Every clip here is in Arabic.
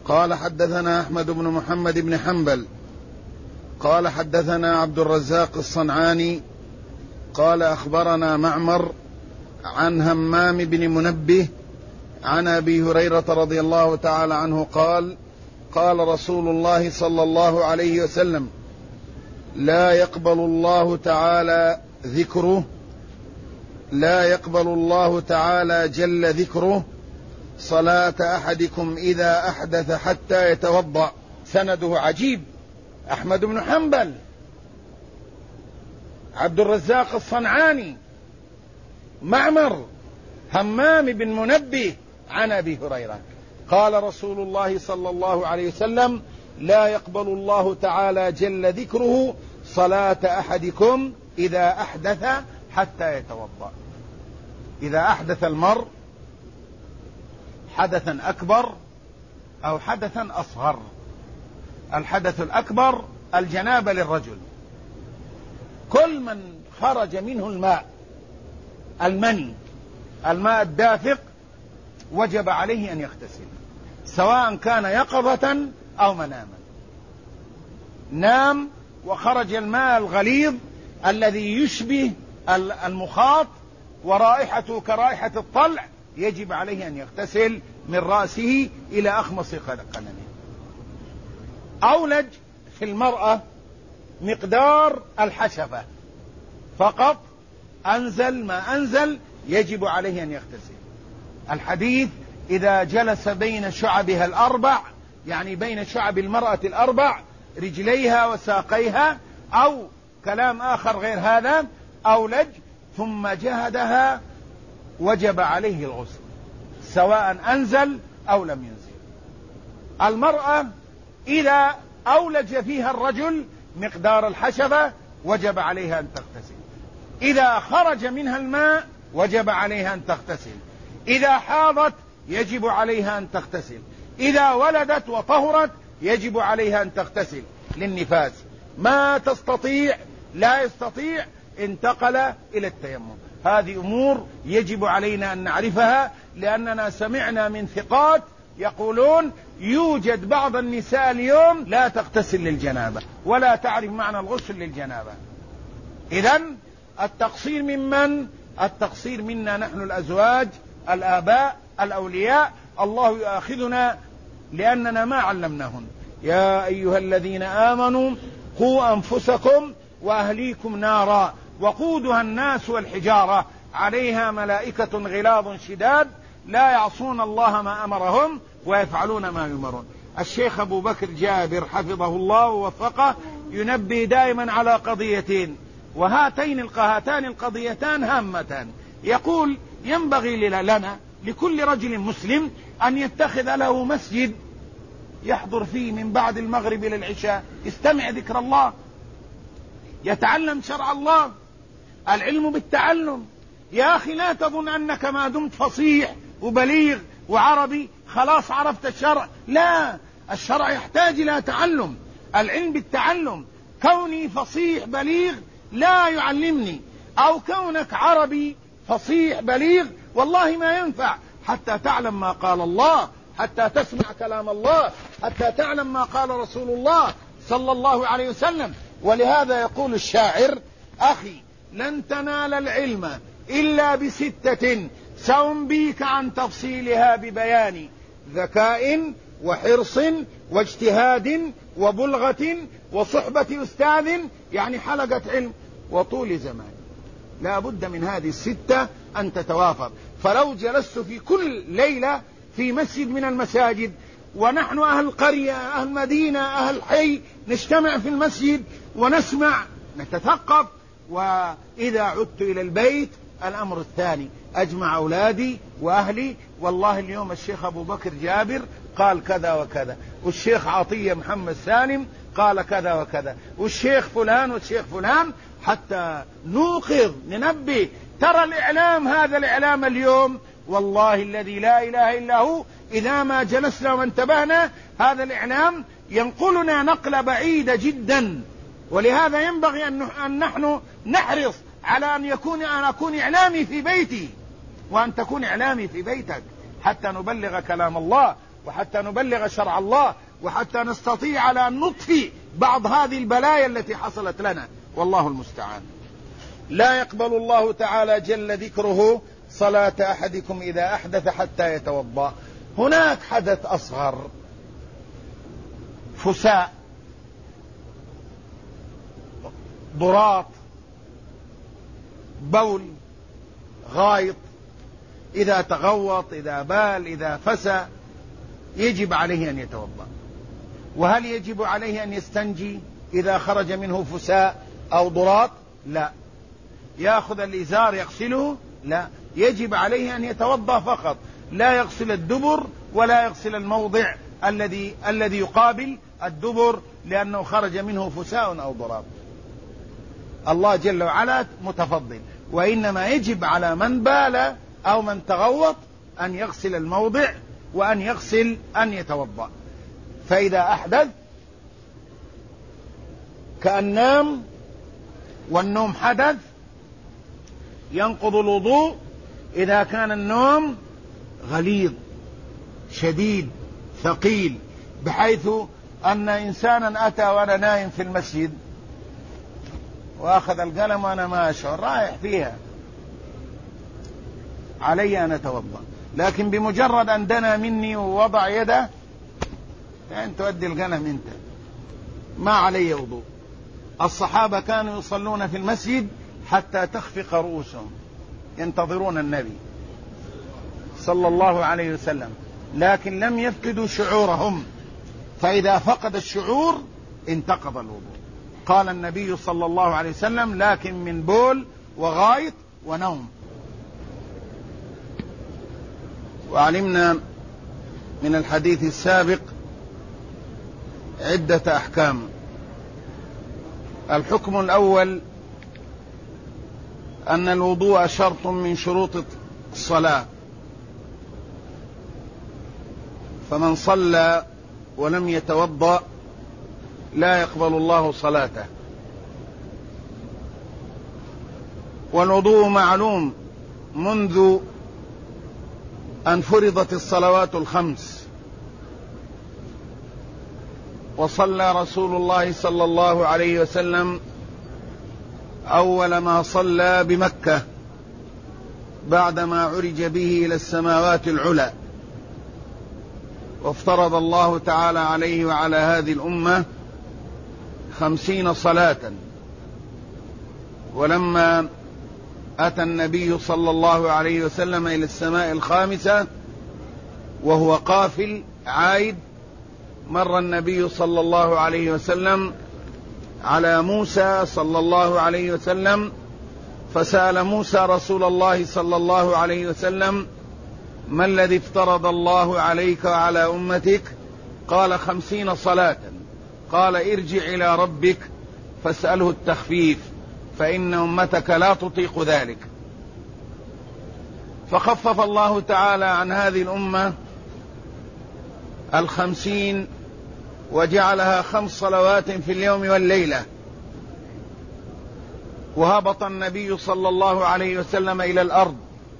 قال حدثنا أحمد بن محمد بن حنبل قال حدثنا عبد الرزاق الصنعاني قال أخبرنا معمر عن همام بن منبه عن أبي هريرة رضي الله تعالى عنه قال قال رسول الله صلى الله عليه وسلم لا يقبل الله تعالى جل ذكره صلاة أحدكم إذا أحدث حتى يتوضأ. سنده عجيب، أحمد بن حنبل، عبد الرزاق الصنعاني، معمر، همام بن منبه عن أبي هريرة قال رسول الله صلى الله عليه وسلم لا يقبل الله تعالى جل ذكره صلاة أحدكم إذا أحدث حتى يتوضأ. إذا أحدث المرء حدثا أكبر أو حدثا أصغر. الحدث الأكبر الجنابة للرجل، كل من خرج منه الماء، الماء الدافق، وجب عليه أن يغتسل، سواء كان يقظة أو مناما. نام وخرج الماء الغليظ الذي يشبه المخاط ورائحته كرائحة الطلع، يجب عليه أن يغتسل من رأسه إلى أخمص قدمه. أولج في المرأة مقدار الحشفة فقط، أنزل ما أنزل يجب عليه أن يغتسل. الحديث إذا جلس بين شعبها الأربع، يعني بين شعب المرأة الأربع، رجليها وساقيها، أو كلام آخر غير هذا، أولج ثم جهدها، وجب عليه الغسل سواء أنزل أو لم ينزل. المرأة إذا أولج فيها الرجل مقدار الحشفة وجب عليها أن تغتسل. إذا خرج منها الماء وجب عليها أن تغتسل. إذا حاضت يجب عليها أن تغتسل. إذا ولدت وطهرت يجب عليها أن تغتسل للنفاس. ما تستطيع، لا يستطيع، انتقل إلى التيمم. هذه أمور يجب علينا أن نعرفها، لأننا سمعنا من ثقات يقولون يوجد بعض النساء اليوم لا تغتسل للجنابة ولا تعرف معنى الغسل للجنابة. إذن التقصير ممن؟ التقصير منا نحن الأزواج، الآباء، الأولياء. الله يؤاخذنا لأننا ما علمناهن. يا أيها الذين آمنوا قوا أنفسكم وأهليكم نارا وقودها الناس والحجارة عليها ملائكة غلاظ شداد لا يعصون الله ما أمرهم ويفعلون ما يؤمرون. الشيخ أبو بكر جابر حفظه الله ووفقه ينبه دائما على قضيتين، وهاتان القضيتان هامتان. يقول ينبغي لنا لكل رجل مسلم أن يتخذ له مسجد يحضر فيه من بعد المغرب إلى العشاء، يستمع ذكر الله، يتعلم شرع الله. العلم بالتعلم. يا أخي لا تظن أنك ما دمت فصيح وبليغ وعربي خلاص عرفت الشرع، لا، الشرع يحتاج إلى تعلم. العلم بالتعلم. كوني فصيح بليغ لا يعلمني، أو كونك عربي فصيح بليغ والله ما ينفع، حتى تعلم ما قال الله، حتى تسمع كلام الله، حتى تعلم ما قال رسول الله صلى الله عليه وسلم. ولهذا يقول الشاعر: أخي لن تنال العلم إلا بستة سأنبيك عن تفصيلها ببيان: ذكاء وحرص واجتهاد وبلغة وصحبة أستاذ، يعني حلقة علم، وطول زمان. لا بد من هذه الستة أن تتوافر. فلو جلست في كل ليلة في مسجد من المساجد، ونحن أهل القرية، أهل المدينة، أهل الحي، نجتمع في المسجد ونسمع، نتثقف، وإذا عدت إلى البيت الأمر الثاني، أجمع أولادي وأهلي. والله اليوم الشيخ أبو بكر جابر قال كذا وكذا، والشيخ عطية محمد سالم قال كذا وكذا، والشيخ فلان والشيخ فلان، حتى نوقظ، ننبه. ترى الإعلام، هذا الإعلام اليوم والله الذي لا إله إلا هو، إذا ما جلسنا وانتبهنا هذا الإعلام ينقلنا نقلة بعيدة جدا. ولهذا ينبغي أن نحن نحرص على أن أكون إعلامي في بيتي، وأن تكون إعلامي في بيتك، حتى نبلغ كلام الله وحتى نبلغ شرع الله، وحتى نستطيع على أن نطفي بعض هذه البلايا التي حصلت لنا، والله المستعان. لا يقبل الله تعالى جل ذكره صلاة أحدكم إذا أحدث حتى يتوضأ. هناك حدث أصغر، فساء، ضراط، بول، غائط، إذا تغوط، إذا بال، إذا فسى، يجب عليه أن يتوضأ. وهل يجب عليه أن يستنجي إذا خرج منه فساء أو ضراط؟ لا. يأخذ الإزار يغسله؟ لا، يجب عليه أن يتوضأ فقط، لا يغسل الدبر ولا يغسل الموضع الذي يقابل الدبر لأنه خرج منه فساء أو ضراط. الله جل وعلا متفضل، وإنما يجب على من بال أو من تغوط أن يغسل الموضع وأن يغسل أن يتوضأ. فإذا أحدث كأن نام والنوم حدث ينقض الوضوء إذا كان النوم غليظ شديد ثقيل، بحيث أن إنسانا أتى وأنا نايم في المسجد وأخذ القلم وأنا ما أشعر رايح فيها، علي أن أتوضأ. لكن بمجرد أن دنا مني ووضع يده، يعني تؤدي القلم أنت، ما علي وضوء. الصحابة كانوا يصلون في المسجد حتى تخفق رؤوسهم ينتظرون النبي صلى الله عليه وسلم، لكن لم يفقدوا شعورهم، فإذا فقد الشعور انتقض الوضوء. قال النبي صلى الله عليه وسلم: لكن من بول وغائط ونوم. وعلمنا من الحديث السابق عدة أحكام. الحكم الأول أن الوضوء شرط من شروط الصلاة، فمن صلى ولم يتوضأ لا يقبل الله صلاته. والوضوء معلوم منذ أن فرضت الصلوات الخمس، وصلى رسول الله صلى الله عليه وسلم أول ما صلى بمكة بعدما عرج به إلى السماوات العلى، وافترض الله تعالى عليه وعلى هذه الأمة 50 صلاة. ولما أتى النبي صلى الله عليه وسلم إلى السماء الخامسة وهو قافل عايد، مر النبي صلى الله عليه وسلم على موسى صلى الله عليه وسلم، فسأل موسى رسول الله صلى الله عليه وسلم: ما الذي افترض الله عليك وعلى أمتك؟ قال: 50 صلاة. قال: ارجع إلى ربك فاسأله التخفيف، فإن أمتك لا تطيق ذلك. فخفف الله تعالى عن هذه الأمة 50 وجعلها 5 صلوات في اليوم والليلة. وهبط النبي صلى الله عليه وسلم إلى الأرض،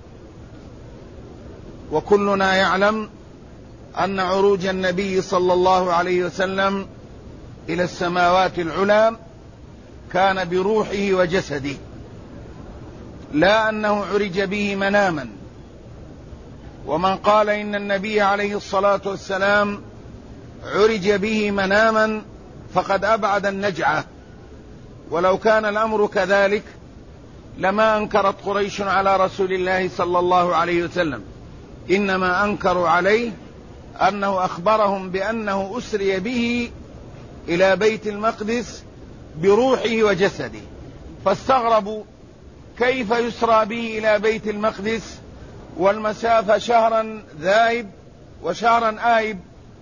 وكلنا يعلم أن عروج النبي صلى الله عليه وسلم إلى السماوات العلى كان بروحه وجسده، لا أنه عرج به مناما. ومن قال إن النبي عليه الصلاة والسلام عرج به مناما فقد أبعد النجعة، ولو كان الأمر كذلك لما أنكرت قريش على رسول الله صلى الله عليه وسلم، إنما أنكروا عليه أنه أخبرهم بأنه أسري به إلى بيت المقدس بروحه وجسده، فاستغربوا كيف يسرى به إلى بيت المقدس والمسافة شهرا ذاهب وشهرا آيب.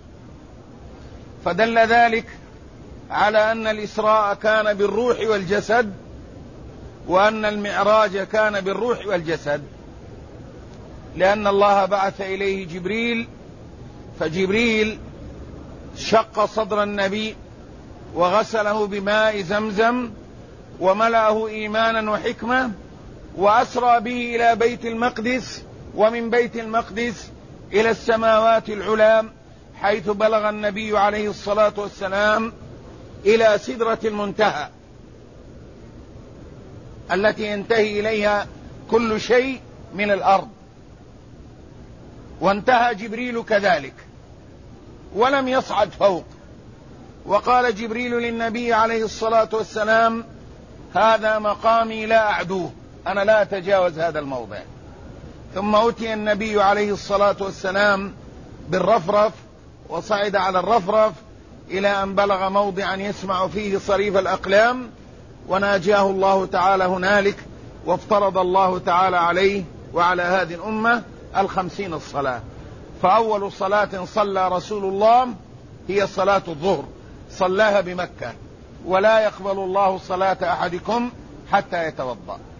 فدل ذلك على أن الإسراء كان بالروح والجسد، وأن المعراج كان بالروح والجسد، لأن الله بعث إليه جبريل، فجبريل شق صدر النبي وغسله بماء زمزم وملأه إيمانا وحكمة، وأسرى به إلى بيت المقدس، ومن بيت المقدس إلى السماوات العلى حيث بلغ النبي عليه الصلاة والسلام إلى سدرة المنتهى التي ينتهي إليها كل شيء من الأرض، وانتهى جبريل كذلك ولم يصعد فوق. وقال جبريل للنبي عليه الصلاة والسلام: هذا مقامي لا أعدوه، أنا لا أتجاوز هذا الموضع. ثم أتي النبي عليه الصلاة والسلام بالرفرف، وصعد على الرفرف إلى أن بلغ موضعا يسمع فيه صريف الأقلام، وناجاه الله تعالى هنالك، وافترض الله تعالى عليه وعلى هذه الأمة 50 الصلاة. فأول صلاة صلى رسول الله هي صلاة الظهر، صلاها بمكة، ولا يقبل الله صلاة أحدكم حتى يتوضأ.